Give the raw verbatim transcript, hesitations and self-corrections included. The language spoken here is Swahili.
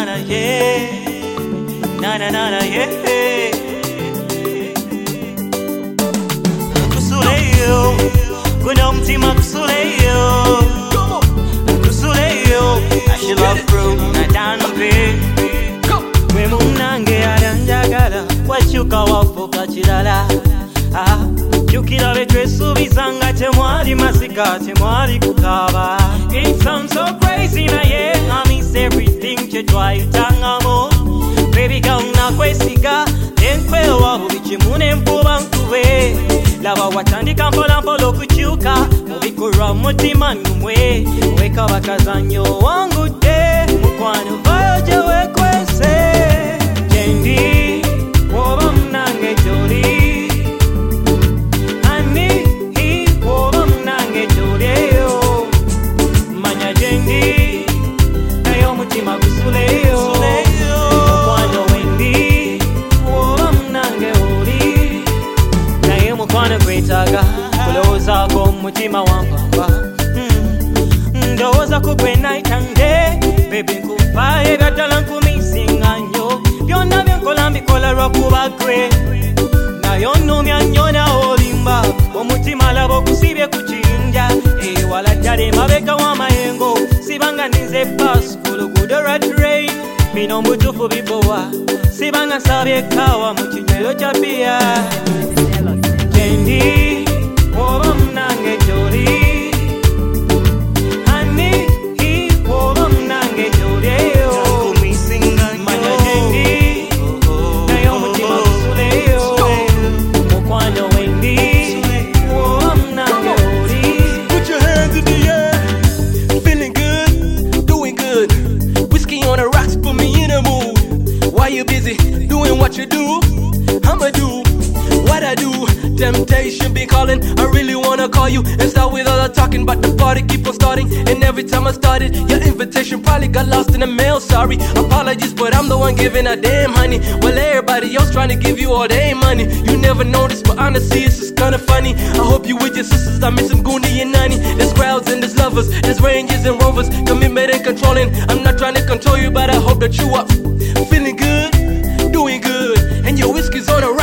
na na yeah, na na na na yeah. Kusuleyo, kuna mtima kusuleyo, kusuleyo. She love fruit na danbe. We munange aranjagala, wachuka wafuka chilala. Ah, chukila betwe subizanga temwali masika temwali kukaba. It sounds so crazy na yeah, I miss everything chetwa itangamo. Baby girl na kwesiga, enkwe wahu bichimune mpuba nkuwe. Lava watandika mpola mpolo kuchuka, mubikura mutima numwe. Weka wakazanyo wangu de, mukwano vaje wekwese. Jendi, woba mnange jori. Ani, hi, woba mnange jori yo. Manya jendi, nayo mutima kusuleyo. Mukwano wendi, woba mnange ori. Nayo mukwano kwetaga, kuloza ko mutima wampamba. Ndoza kukwe night and day, baby nkufaye gatala nkumisinga nyo. Byonna byenkola mbikola lwakuba gwe, nayo nnumya nnyo na olimba. Omutima laba okusibye ku kiyinja, ewala ddala emabega w'amayengo. Sibanga ninze bus ku luguudo lwa train, bino mutuufu bibowa. Sibanga nsabye kawa mu kinywero kya bbiya. Jendi, woba munange gy'oli. What you do, I'ma do what I do. Temptation be calling, I really wanna call you and start with all the talking, but the party keep on starting. And every time I started, your invitation probably got lost in the mail. Sorry, apologies, but I'm the one giving a damn, honey. Well, everybody else trying to give you all their money. You never noticed, but honestly, it's just kinda funny. I hope you with your sisters, I miss some Goonie and Nani. There's crowds and there's lovers, there's Rangers and Rovers, commitment and controlling. I'm not trying to control you, but I hope that you are feeling good, doing good, and your whiskey's on a